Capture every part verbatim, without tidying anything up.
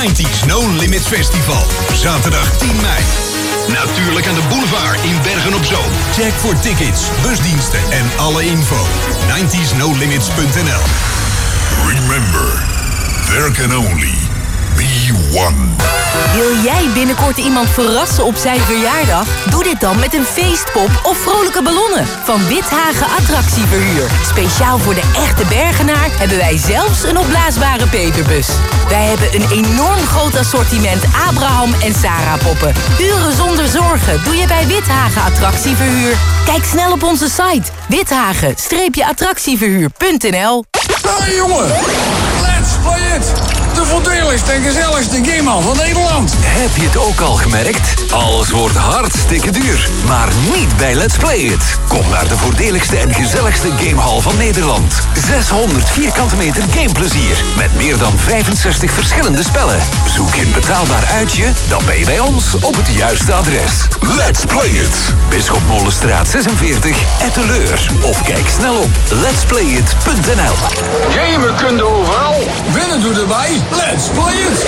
nineties No Limit Festival. Zaterdag tien mei. Natuurlijk aan de boulevard in Bergen op Zoom. Check voor tickets, busdiensten en alle info. nineties no limits punt n l. Remember, there can only be one. Wil jij binnenkort iemand verrassen op zijn verjaardag? Doe dit dan met een feestpop of vrolijke ballonnen van Withagen Attractieverhuur. Speciaal voor de echte Bergenaar hebben wij zelfs een opblaasbare peperbus. Wij hebben een enorm groot assortiment Abraham en Sarah poppen. Uren zonder zorgen doe je bij Withagen Attractieverhuur. Kijk snel op onze site withagen attractieverhuur punt n l. Hey jongen, let's play it! De voordeligste en gezelligste gamehal van Nederland. Heb je het ook al gemerkt? Alles wordt hartstikke duur. Maar niet bij Let's Play It. Kom naar de voordeligste en gezelligste gamehal van Nederland. zeshonderd vierkante meter gameplezier. Met meer dan vijfenzestig verschillende spellen. Zoek je een betaalbaar uitje? Dan ben je bij ons op het juiste adres. Let's Play It. Bisschopmolenstraat zesenveertig, Etteleur. Of kijk snel op lets play it punt n l. Gamen kun je overal. Winnen doe erbij. Let's play it!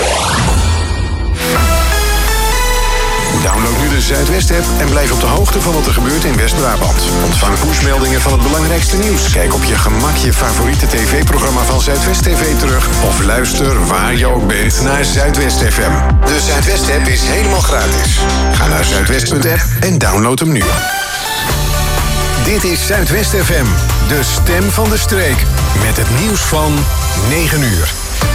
Download nu de Zuidwest-app en blijf op de hoogte van wat er gebeurt in West-Brabant. Ontvang pushmeldingen van het belangrijkste nieuws. Kijk op je gemak je favoriete tv-programma van Zuidwest T V terug. Of luister waar je ook bent naar Zuidwest F M. De Zuidwest-app is helemaal gratis. Ga naar zuidwest punt app en download hem nu. Dit is Zuidwest F M, de stem van de streek. Met het nieuws van negen uur.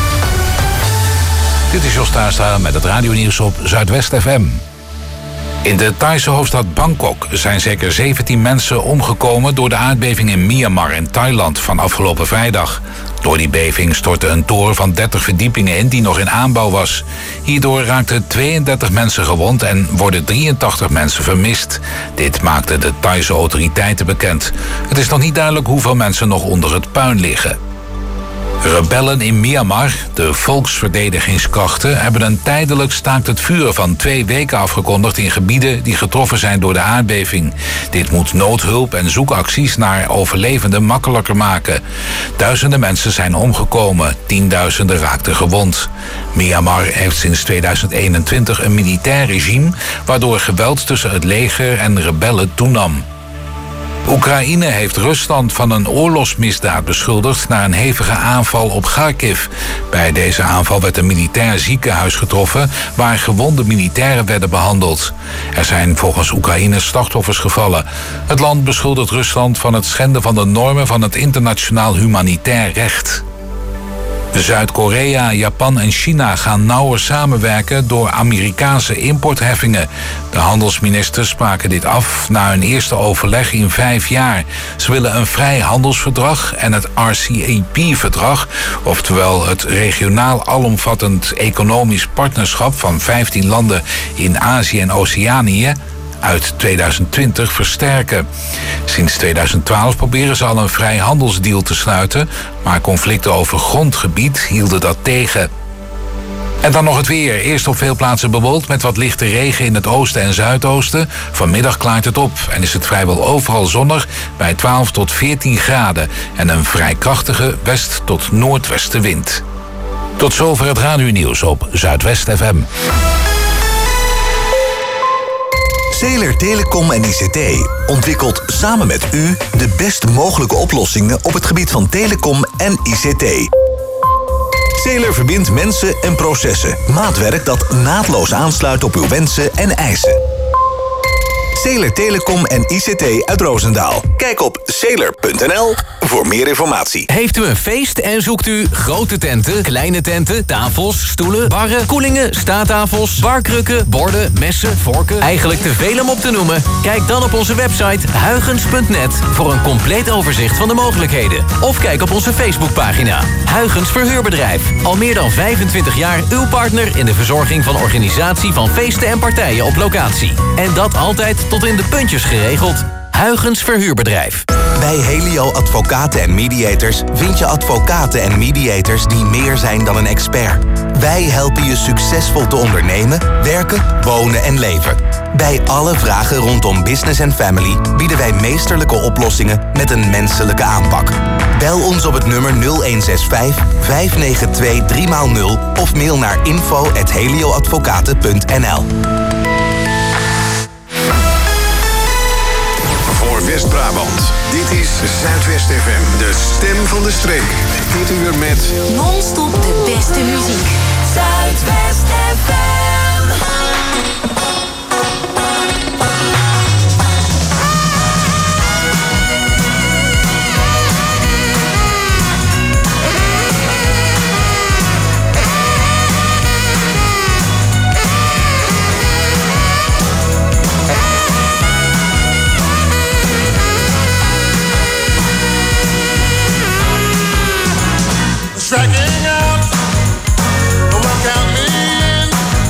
Dit is Jos Tuinstra met het radionieuws op Zuidwest F M. In de Thaise hoofdstad Bangkok zijn zeker zeventien mensen omgekomen door de aardbeving in Myanmar in Thailand van afgelopen vrijdag. Door die beving stortte een toren van dertig verdiepingen in die nog in aanbouw was. Hierdoor raakten tweeëndertig mensen gewond en worden drieëntachtig mensen vermist. Dit maakten de Thaise autoriteiten bekend. Het is nog niet duidelijk hoeveel mensen nog onder het puin liggen. Rebellen in Myanmar, de volksverdedigingskrachten, hebben een tijdelijk staakt het vuren van twee weken afgekondigd in gebieden die getroffen zijn door de aardbeving. Dit moet noodhulp en zoekacties naar overlevenden makkelijker maken. Duizenden mensen zijn omgekomen, tienduizenden raakten gewond. Myanmar heeft sinds tweeduizend eenentwintig een militair regime, waardoor geweld tussen het leger en rebellen toenam. Oekraïne heeft Rusland van een oorlogsmisdaad beschuldigd na een hevige aanval op Kharkiv. Bij deze aanval werd een militair ziekenhuis getroffen waar gewonde militairen werden behandeld. Er zijn volgens Oekraïne slachtoffers gevallen. Het land beschuldigt Rusland van het schenden van de normen van het internationaal humanitair recht. Zuid-Korea, Japan en China gaan nauwer samenwerken door Amerikaanse importheffingen. De handelsministers spraken dit af na hun eerste overleg in vijf jaar. Ze willen een vrij handelsverdrag en het R C E P-verdrag, oftewel het regionaal alomvattend economisch partnerschap van vijftien landen in Azië en Oceanië, uit tweeduizend twintig versterken. Sinds tweeduizend twaalf proberen ze al een vrijhandelsdeal te sluiten, maar conflicten over grondgebied hielden dat tegen. En dan nog het weer. Eerst op veel plaatsen bewolkt met wat lichte regen in het oosten en zuidoosten. Vanmiddag klaart het op en is het vrijwel overal zonnig bij twaalf tot veertien graden en een vrij krachtige west- tot noordwestenwind. Tot zover het radionieuws op Zuidwest F M. Zeeler Telecom en I C T ontwikkelt samen met u de best mogelijke oplossingen op het gebied van telecom en I C T. Zeeler verbindt mensen en processen. Maatwerk dat naadloos aansluit op uw wensen en eisen. Zeeler Telecom en I C T uit Roosendaal. Kijk op zeeler punt n l voor meer informatie. Heeft u een feest en zoekt u grote tenten, kleine tenten, tafels, stoelen, barren, koelingen, staattafels, barkrukken, borden, messen, vorken? Eigenlijk te veel om op te noemen? Kijk dan op onze website huygens punt net voor een compleet overzicht van de mogelijkheden. Of kijk op onze Facebookpagina. Huygens Verhuurbedrijf. Al meer dan vijfentwintig jaar uw partner in de verzorging van organisatie van feesten en partijen op locatie. En dat altijd tot in de puntjes geregeld. Huygens Verhuurbedrijf. Bij Helio Advocaten en Mediators vind je advocaten en mediators die meer zijn dan een expert. Wij helpen je succesvol te ondernemen, werken, wonen en leven. Bij alle vragen rondom business en family bieden wij meesterlijke oplossingen met een menselijke aanpak. Bel ons op het nummer nul een zes vijf, vijf negen twee, drie nul of mail naar info at helioadvocaten punt n l. Voor West-Brabant, dit is Zuidwest F M, de stem van de streek. Dit uur met Non-stop de beste muziek. Zuidwest F M. Striking out, one count me in.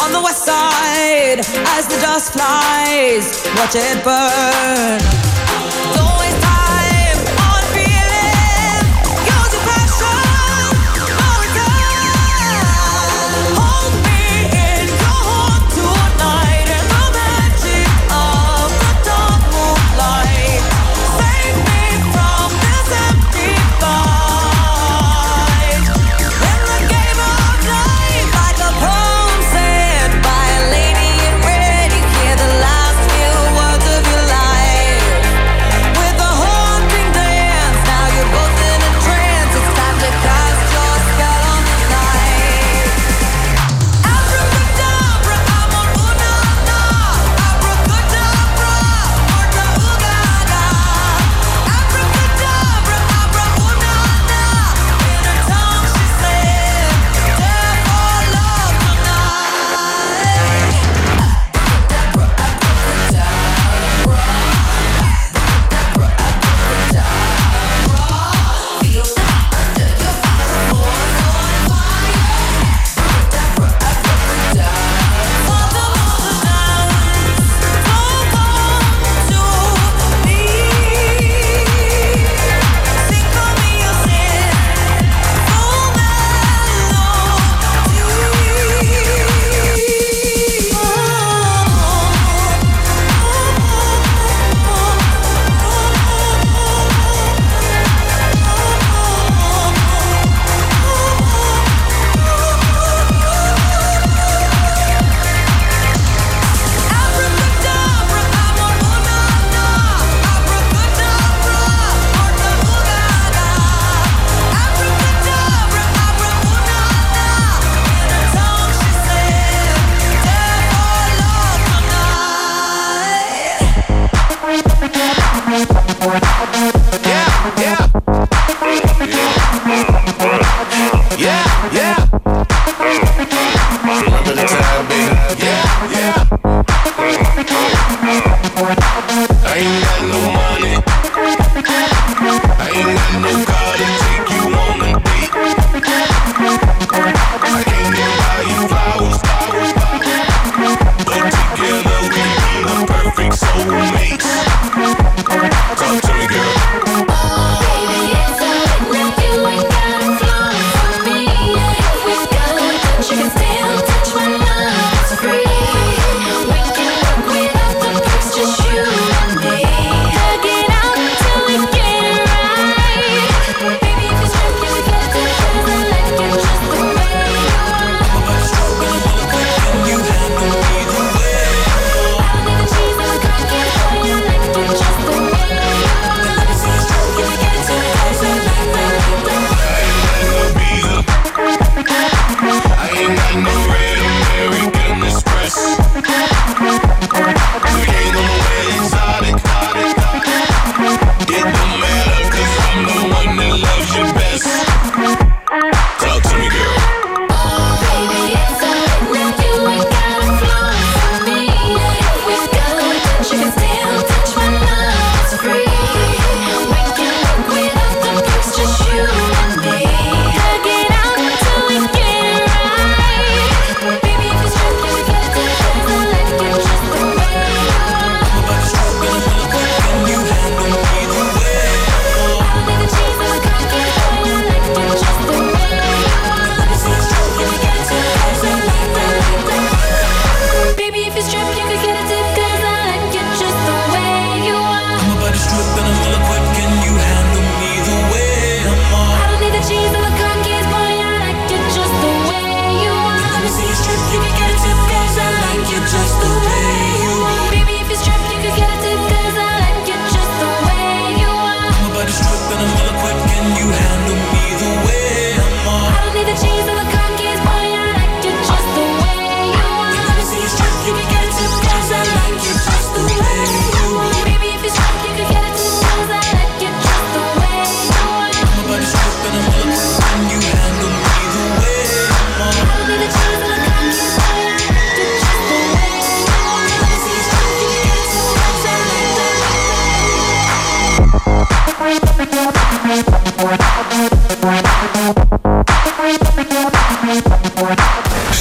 on the west side as the dust flies. Watch it burn. Don't waste time on feeling. Use your passion for return. Hold me in your heart tonight in the magic of the dark moonlight. Save me from this empty fight. In the game of life, like a poem said by a lady in red, you hear the last few words of your life. With a haunting dance, now you're both in a trance. It's time to cast your spell on the night. Abracadabra, I'm on ooh-na-na. Abracadabra, orta ooh-ga-ga. Abracadabra, abra ooh-na-na. In her tongue she said, "Dare for love tonight."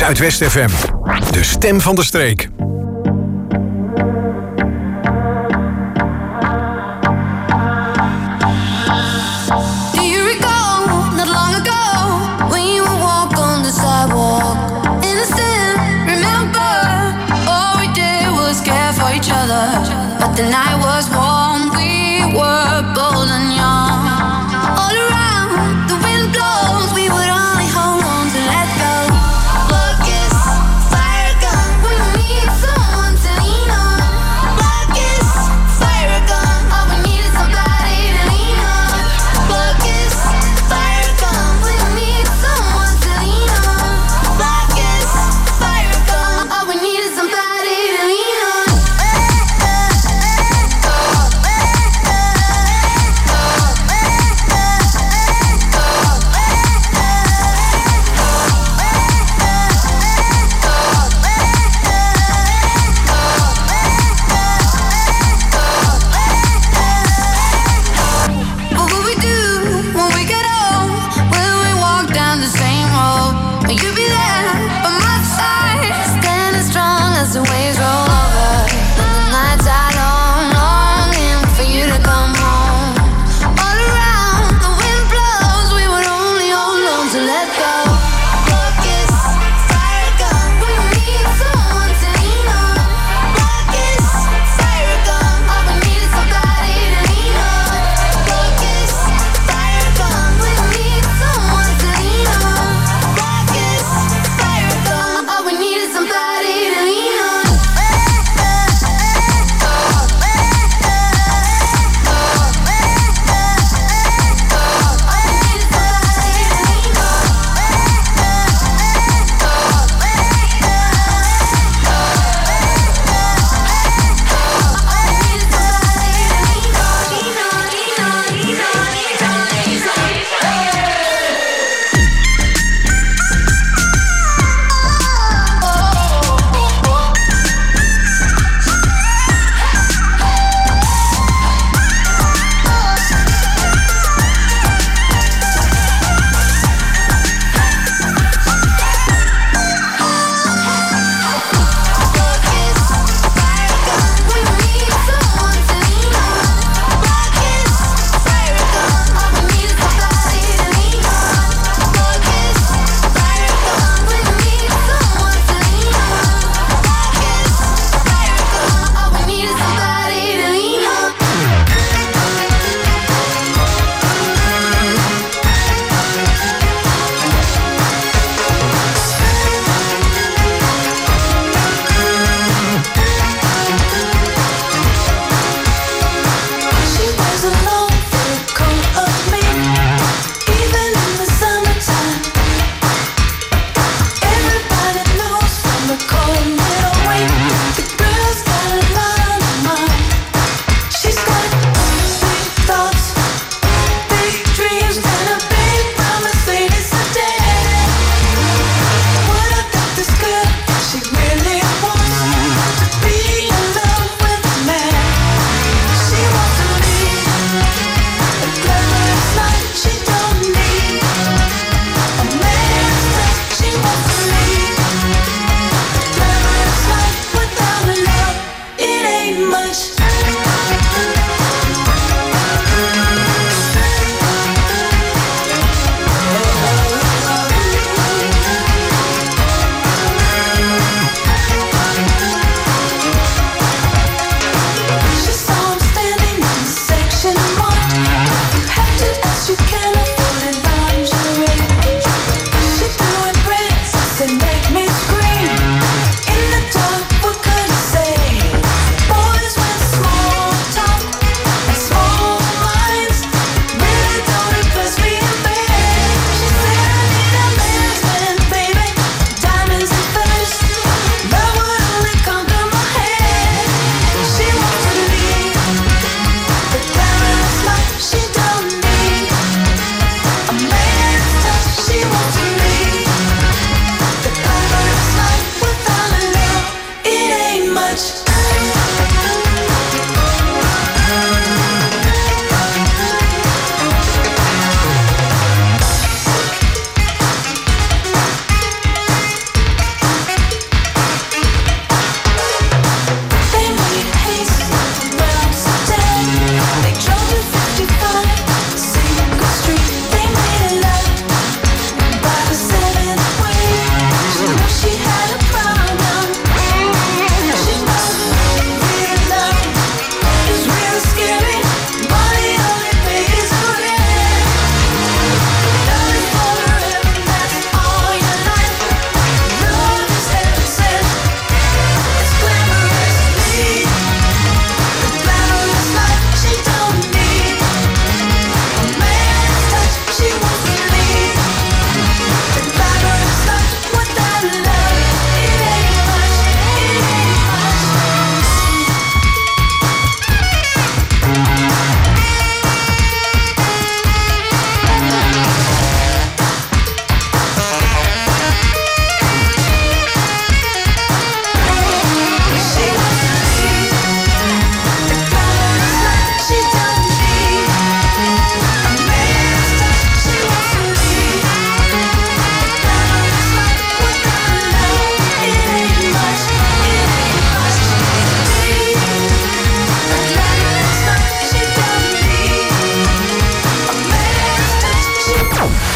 Zuidwest F M. De stem van de streek. Do you recall not long ago when you would walk on the sidewalk? Innocent, remember, all we did was care for each other. But the night was warm, we were bold and young. All around, the wind blows, we would only hold on to let go. Look, it's fire gun, we need someone to lean on. Look, it's fire gun, all we need is somebody to lean on. Look, it's fire gun, we need someone to lean on. Look, it's fire gun, all we need is somebody to lean on.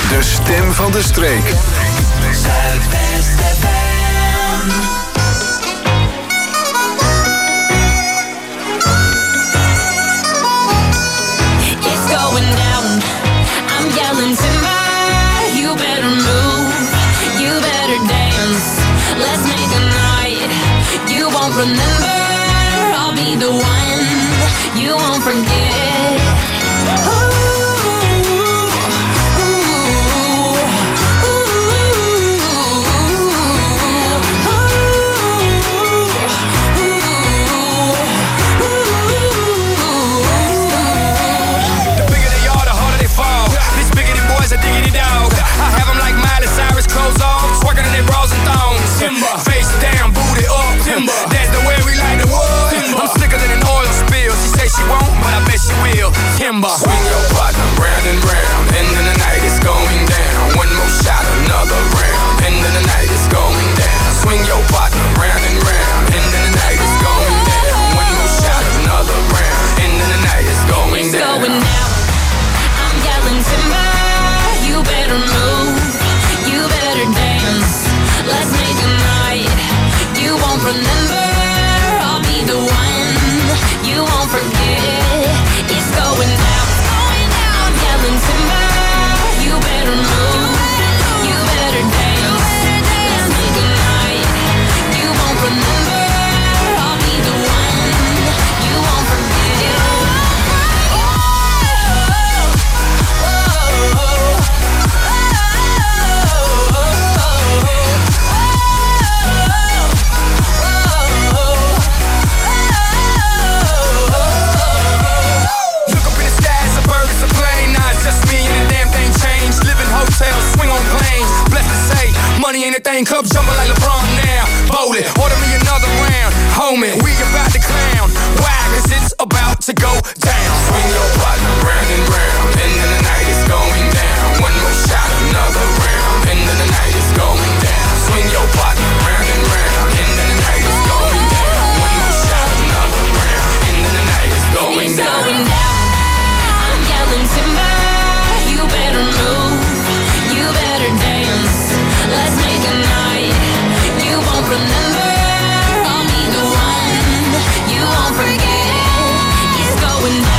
De stem van de streek. Zuidwest F M. It's going down. I'm yelling timber. You better move. You better dance. Let's make a night you won't remember. I'll be the one you won't forget. I have them like Miley Cyrus, clothes off, twerking in their bras and thongs. Timber. Face down, booty up. Timber. That's the way we like the wood. Timber. I'm sicker than an oil spill. She say she won't, but I bet she will. Timber. Swing your partner round and round, and then the night is going down. One more shot, another round, and then the night is going down. Swing your partner round and round, and then the night is going down. One more shot, another round, and then the night is going it's down. Going down. I'm yelling timber. You better move, you better dance. Let's make a night you won't remember. I'll be the one you won't forget. It's going down, going down. I'm yelling timber. You better move, you better dance. Let's make a night you won't remember. I'll be the one you won't forget. Hotels, swing on planes, blessed to say, money ain't a thing, club jumping like LeBron now. Bowl it, order me another round, homie, we about to clown. Why? Cause it's about to go down. Swing your partner round and round, and then the night is going down. One more shot, another round, and then the night is going down. Swing your partner round and round, and then the night is going down. One more shot, another round, and then the night is going it's down. Going down. I'm yelling timber. You better move. You better dance. Let's make a night you won't remember. I'll be the one you won't forget. It's going down.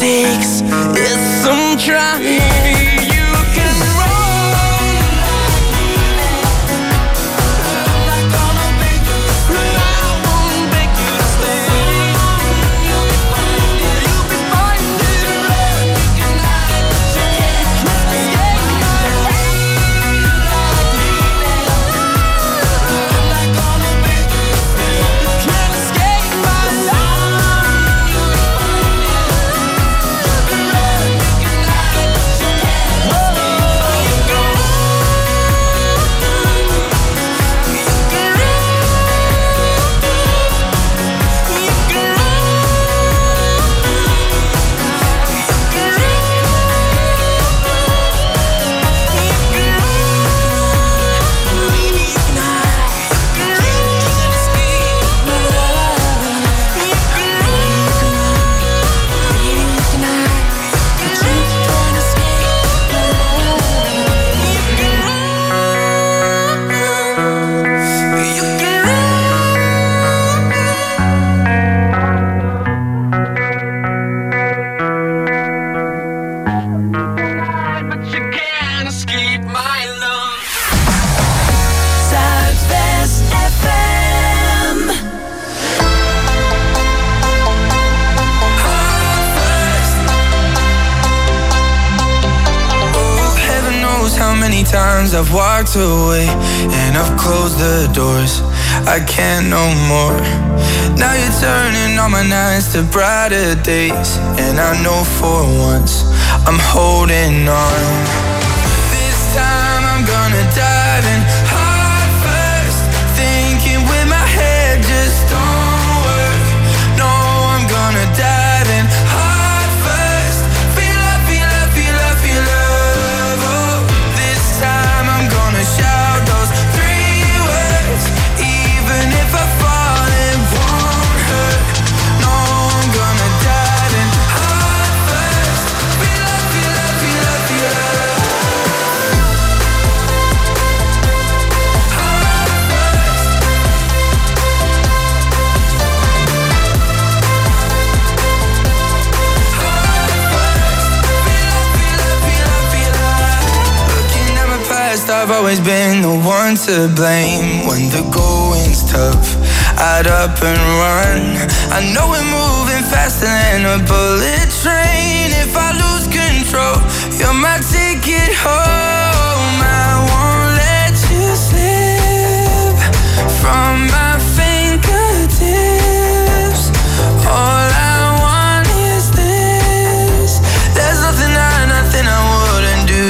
takes is some trying. I've walked away and I've closed the doors. I can't no more. Now you're turning all my nights to brighter days, and I know for once I'm holding on. This time I'm gonna dive in heart first, thinking with my head just don't work. No, I'm gonna dive in heart first. Feel love, feel love, feel love, feel love. Oh, this time I'm gonna shout those three words, even if I fall it won't hurt. No, I'm gonna dive in heart first. Feel love, feel love, feel love, feel love. I've always been the one to blame. When the going's tough, I'd up and run. I know we're moving faster than a bullet train. If I lose control, you're my ticket home. I won't let you slip from my fingertips. All I want is this. There's nothing I, nothing I wouldn't do.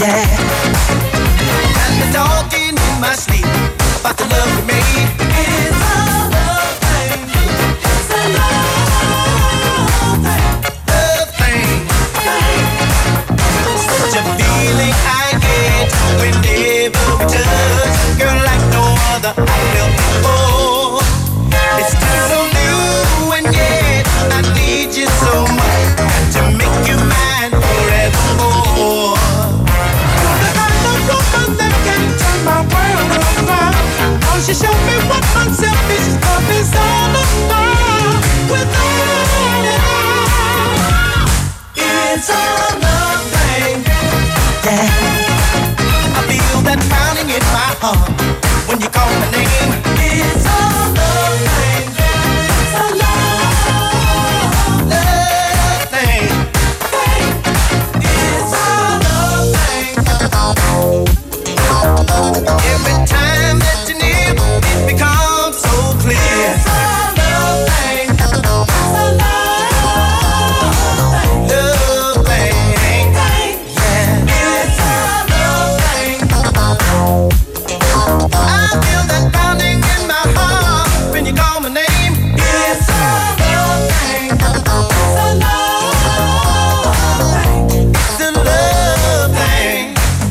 yeah. Got me talking in my sleep about the love we made. It's a love thing. It's a love thing. Love thing. Such a feeling I get whenever we touch. Girl, like no other I felt before. It's still so new and yet I need you so much to make you mine forevermore. You're the kind of woman that can turn my world around. Cause you show me what unselfish love is all about. Without it, it's a love thing, yeah. I feel that pounding in my heart when you call my name. It's a love thing. It's a love, love thing. It's a love thing. Every time that you're near, it becomes so clear. It's a love thing. It's a love thing. Love thing. Yeah. It's a love thing. I feel that pounding in my heart when you call my name. It's a love thing. It's a love thing. It's a love thing.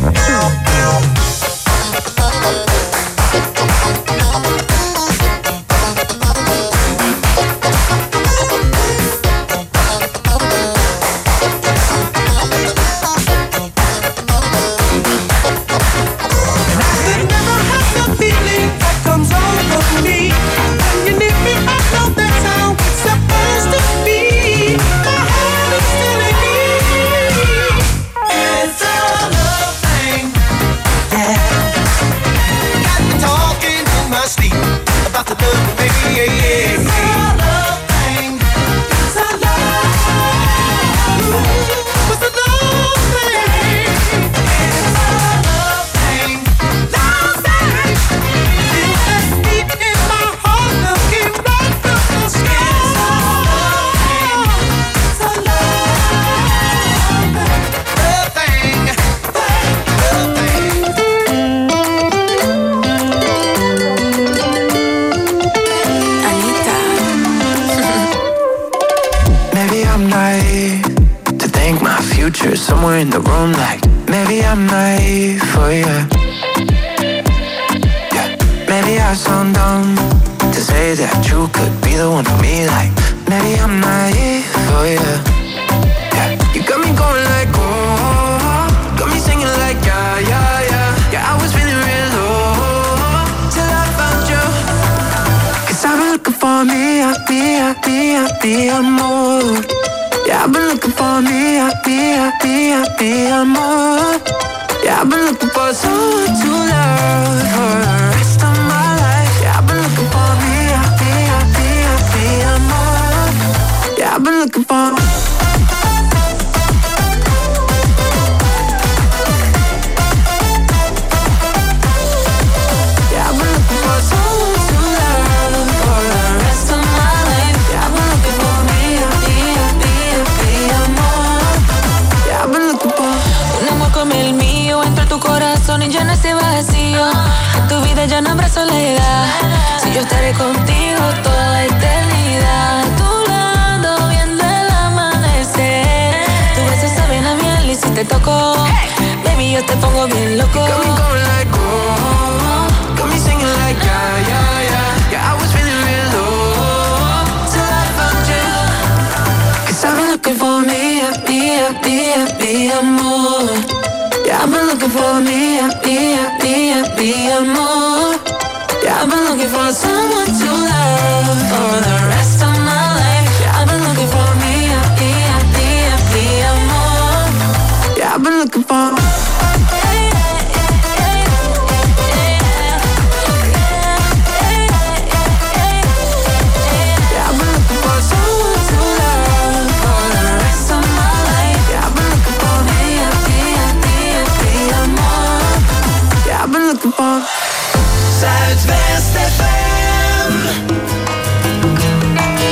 Somewhere in the room, like maybe I'm naive for you. Yeah, maybe I sound dumb to say that you could be the one for me. Like maybe I'm naive for you. Yeah, you got me going like oh, got me singing like yeah, yeah, yeah. Yeah, I was feeling real low till I found you. Cause I've been looking for me, I be, I be, I be a more. Yeah, I've been looking for me, I be, I be, I be a more. Yeah, I've been looking for someone to love for the rest of my life. Yeah, I've been looking for me, I be, I be, I be a more. Yeah, I've been looking for. Yeah, I've been looking for someone to love for the rest of my life. Yeah, I've been looking for me, I be, I be. Un amor como el mío entra a tu corazón y llena ese vacío. En tu vida ya no habrá soledad. Si yo estaré contigo toda la eternidad. A tu lado viendo el amanecer. Tus besos saben a miel y si te toco, baby, yo te pongo bien loco. Got me going like oh, got me singing like yeah, yeah, yeah. Yeah, I was feeling real low till I found you. Cause I've been looking for me, I be, I be, I be a more. Yeah, I've been looking for me, I be, I be, I be a more. Yeah, I've been looking for someone to love for the rest of my life. Yeah, I've been looking for me, I be, I be, I be a more. Yeah, I've been looking for. Zuidwest F M.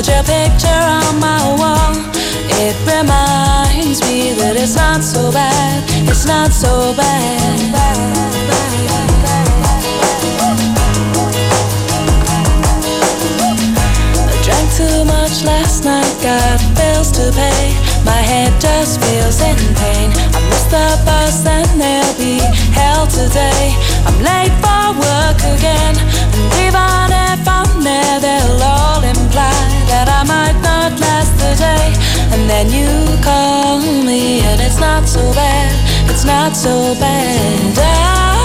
Put your picture on my wall. It reminds me that it's not so bad. It's not so bad. I drank too much last night, got bills to pay. My head just feels in pain. I missed the bus and there'll be hell today. I'm late for work again, and even if I'm there, they'll all imply that I might not last the day. And then you call me and it's not so bad. It's not so bad. I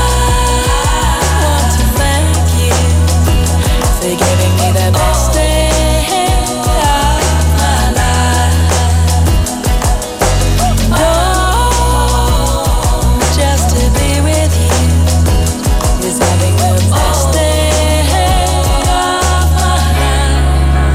want to thank you for giving me the best day of my life. Oh, just to be with you is having the best day of my life.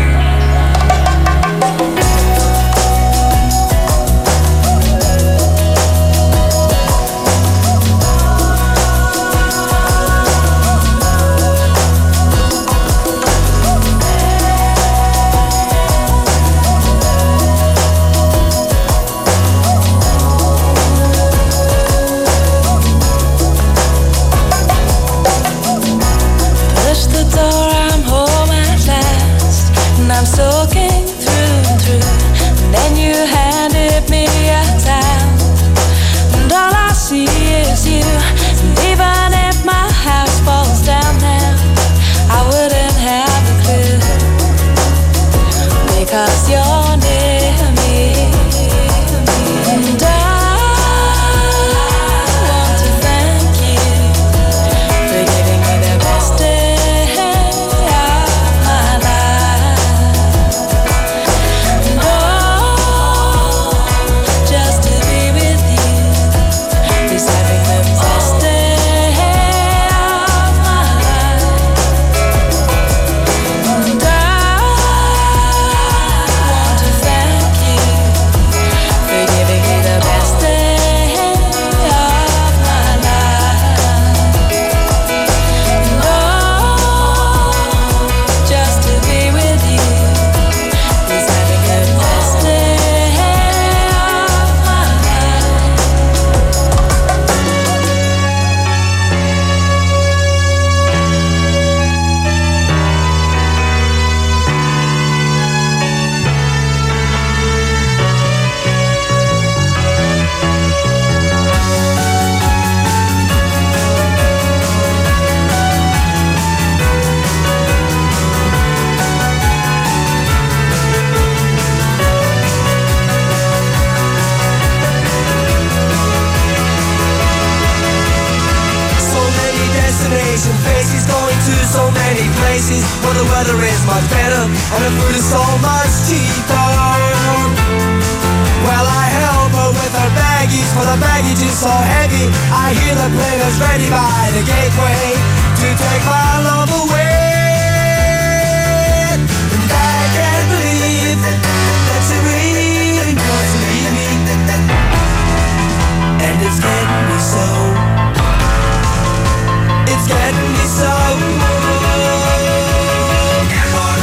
I'm soaking through and through, and then you handed me a towel, and all I see is you. And even if my house falls down now, I wouldn't have a clue, because you're near me. And I want to thank you for giving me the best day of my life. Just to be with you is having the best day of my life. And I want to thank you for giving me the best day of my life. And oh, just to be with you is having the best day. Faces going to so many places where the weather is much better and the food is so much cheaper. Well, I help her with her baggage, for the baggage is so heavy. I hear the plane is ready by the gateway to take my love away. And I can't believe that she really wants to leave me, and it's getting me so. It's getting me so. Airport.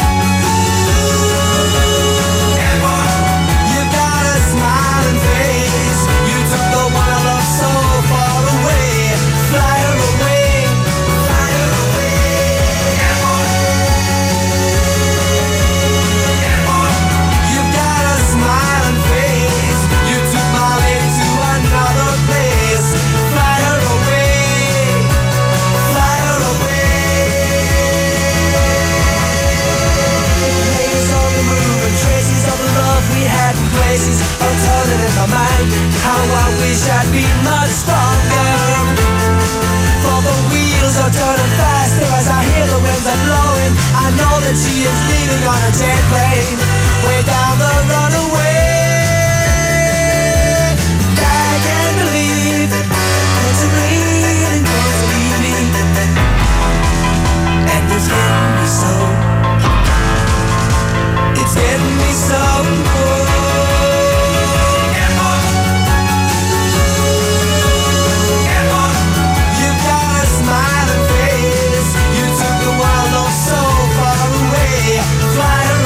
Airport. You got a smiling face. You took the one I love so far away. Fly her away. Fly her away. Airport. Airport. You got a smiling face. You took my lady to another place. Fly her away. We had in places, I'm turning in my mind how I wish I'd been much stronger. For the wheels are turning faster as I hear the winds are blowing. I know that she is leaving on a jet plane way down the runaway. And I can't believe that she really wants to leave me, and it's getting me so. It's getting me so. You've got a smiling face. You took the world oh so far away. Fly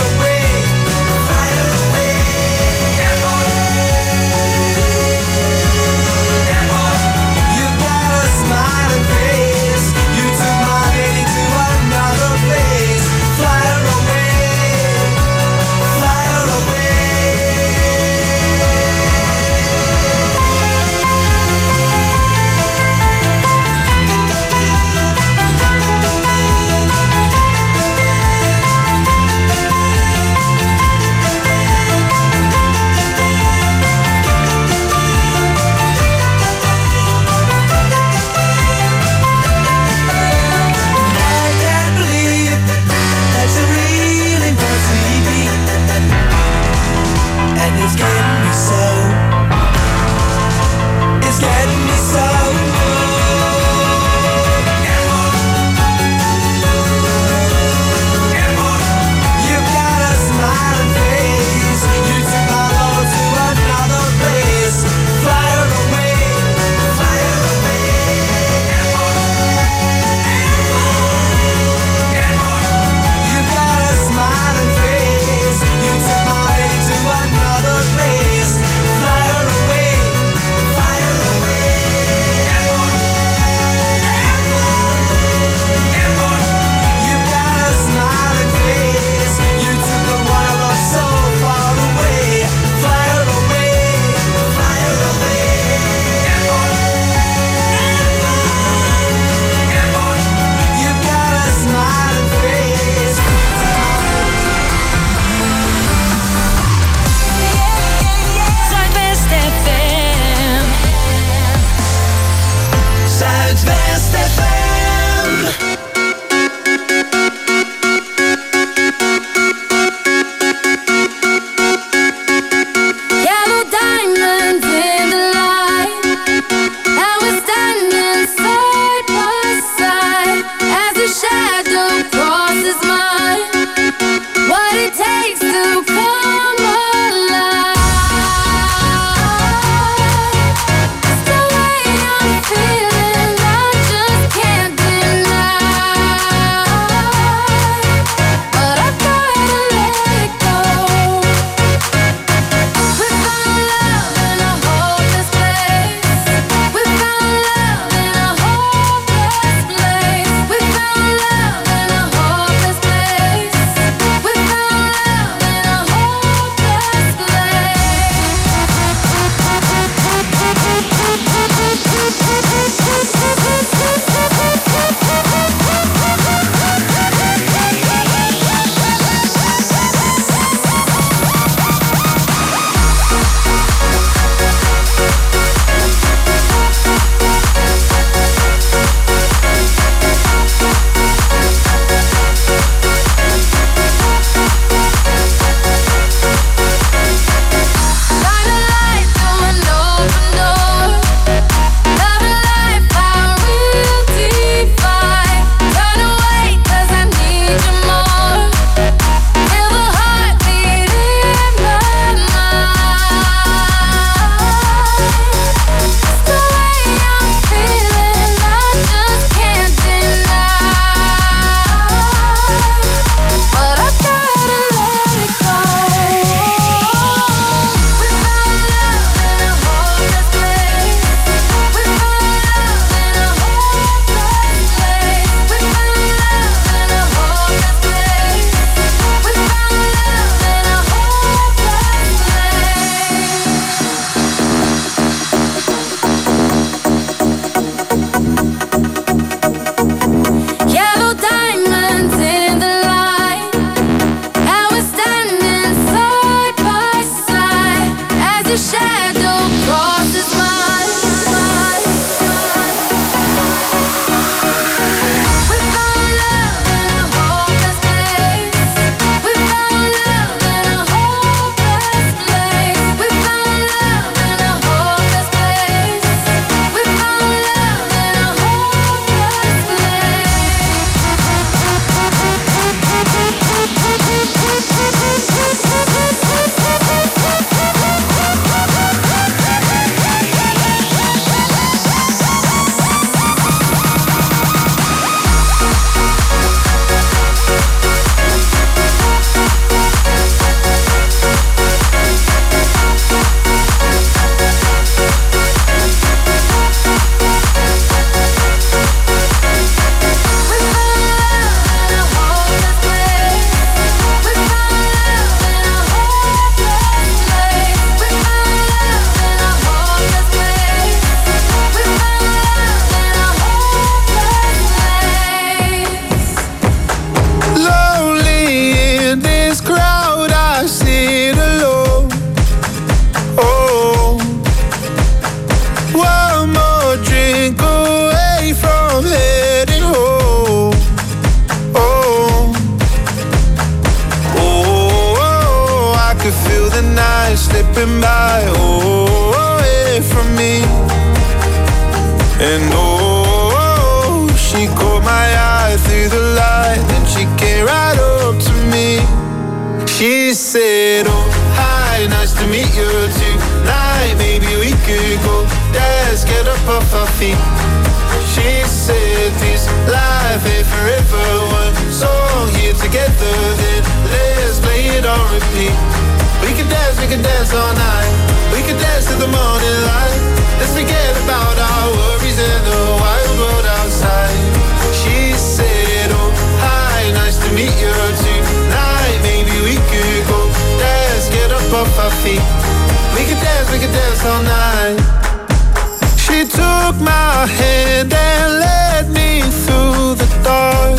right through the light. Then she came right up to me. She said, oh, hi, nice to meet you tonight. Maybe we could go dance, get up off our feet. She said, this life ain't forever. One song here together, then let's play it on repeat. We can dance, we can dance all night. We can dance till the morning light. Let's forget about our worries and the wild world outside. She said, oh, hi, nice to meet you tonight. Maybe we could go dance, get up off our feet. We can dance, we can dance all night. She took my hand and led me through the dark.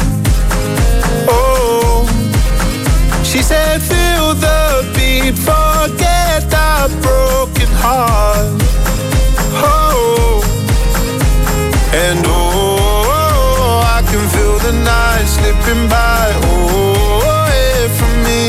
Oh, she said, feel the beat, forget the broken heart. Oh, and oh, I can feel the night slipping by. Oh, away from me.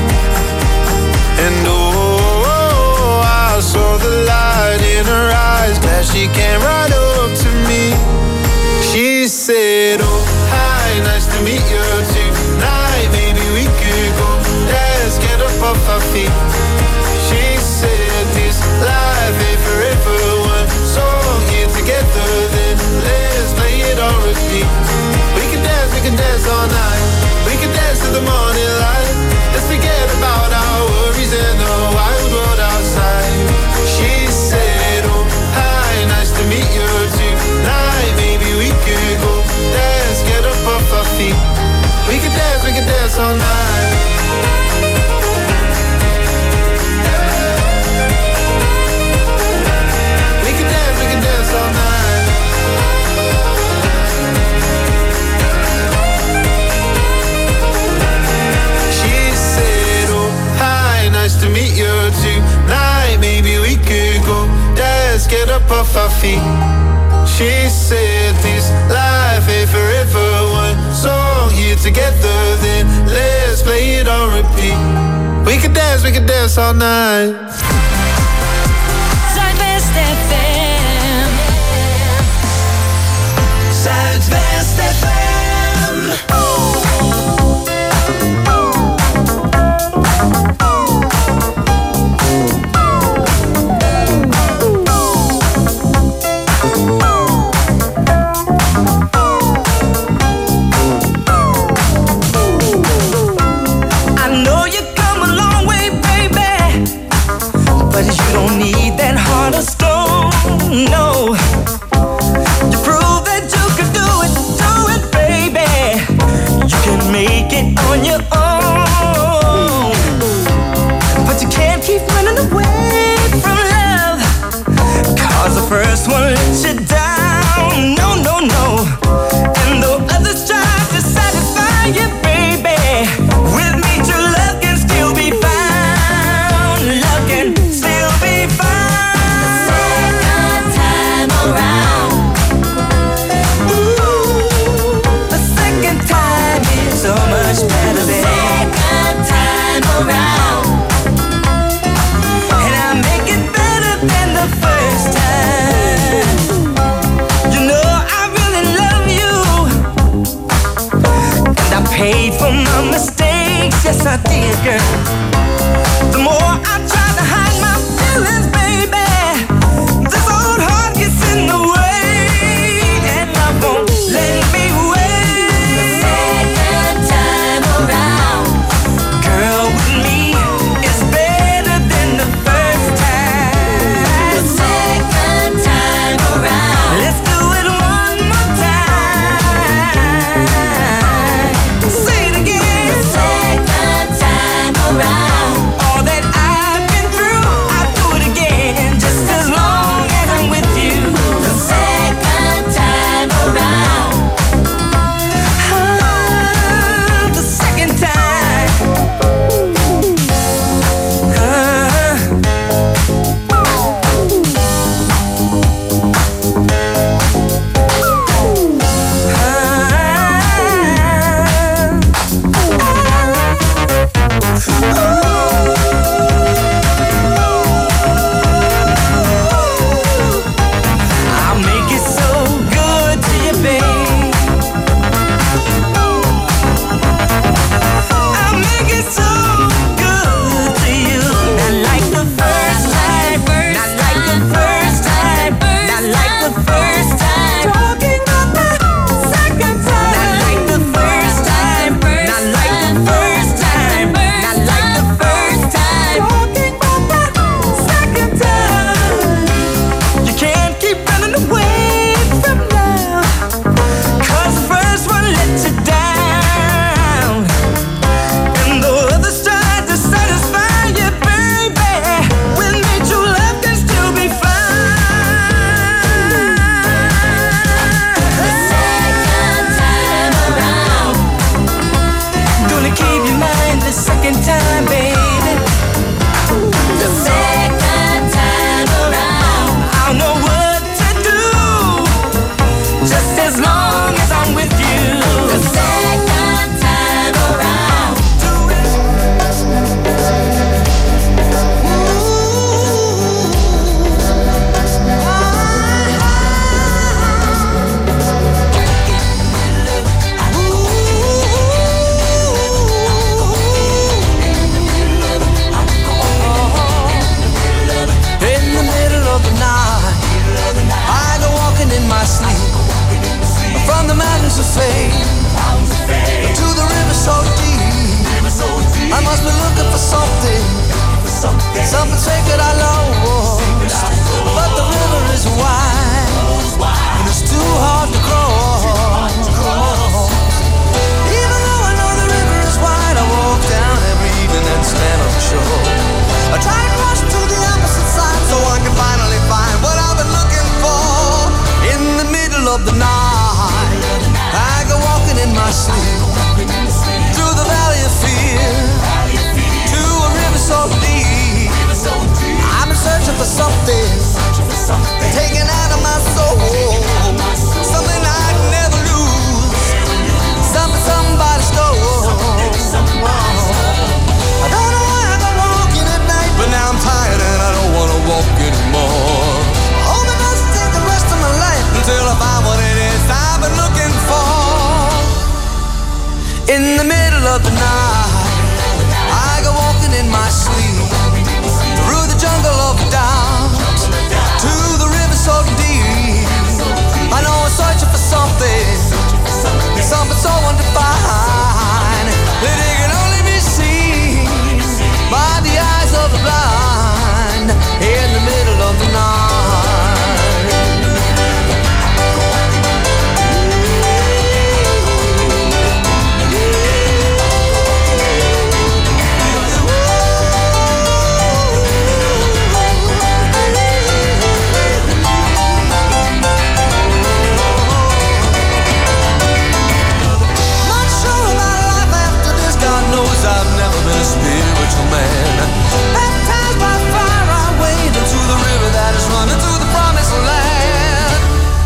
And oh, I saw the light in her eyes. Glad she came right up to me. She said, oh, hi, nice to meet you tonight. Maybe we could go dance, get up off our feet. She said, this life ain't forever. One song here together, then let's play it on repeat. We can dance, we can dance all night. We can dance till the morning light. Let's forget about our worries and the wild world outside. She said, oh, hi, nice to meet you tonight. Maybe we could go dance, get up off our feet. We can dance, we can dance all night. We can dance, we can dance all night. She said, oh, hi, nice to meet you tonight. Maybe we could go dance, get up off our feet. She said, this life ain't forever. One song here together, then let's play it on repeat. We can dance, we can dance all night. Zuidwest F M. Zuidwest F M. But you don't need that heart of stone, no. You prove that you can do it, do it, baby. You can make it on your own. But you can't keep running away from love, cause the first one let you down, no, no, no. And though others try to satisfy you, baby, with me true love can still be found. Love can still be found. The second time around. Ooh, the second time is so much better than the second time around. And I make it better than the first time. You know I really love you, and I paid for my mistakes, yes I did, girl. The more I try to hide my feelings, baby, this old heart gets in the way, and I won't let me wait. The second time around, girl, with me is better than the first time. The second time around, let's do it one more time. Say it again. The second time around. of the night, I go walking in my sleep through the jungle of doubt to the river so deep. I know I'm searching for something, something so undefined that it can only be seen by the eyes of the blind in the middle of the night. I've never been a spiritual man. Baptized by fire, I wade into the river that is running to the promised land.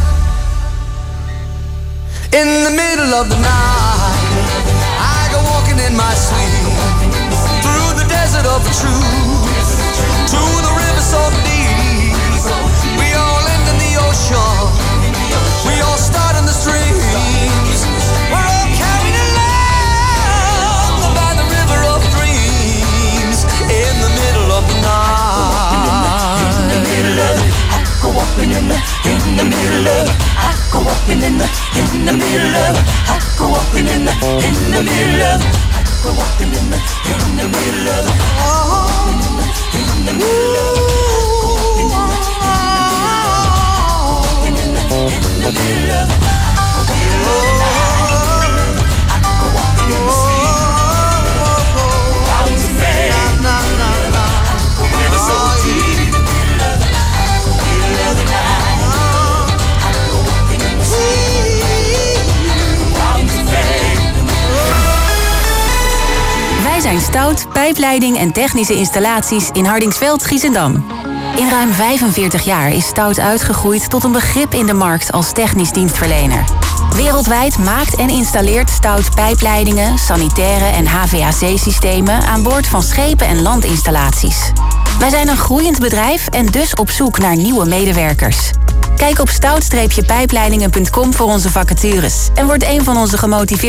In the middle of the night, I go walking in my sleep through the desert of truth to the river so deep. We all end in the ocean, we all start in the streams. We're all carried along by the river of dreams in the middle of the night. In the middle of it, I go walking in the, in the middle of it, I go walking in the, in the middle of it, I go walking in the, in the middle of it, I go walking in the, in the middle of it, oh, in the middle of it, in the middle of it, Wij zijn Stout, pijpleiding en technische installaties in Hardingsveld, Giessendam. In ruim vijfenveertig jaar is Stout uitgegroeid tot een begrip in de markt als technisch dienstverlener. Wereldwijd maakt en installeert Stout pijpleidingen, sanitaire en H V A C-systemen aan boord van schepen en landinstallaties. Wij zijn een groeiend bedrijf en dus op zoek naar nieuwe medewerkers. Kijk op stout pijpleidingen punt com voor onze vacatures en word een van onze gemotiveerde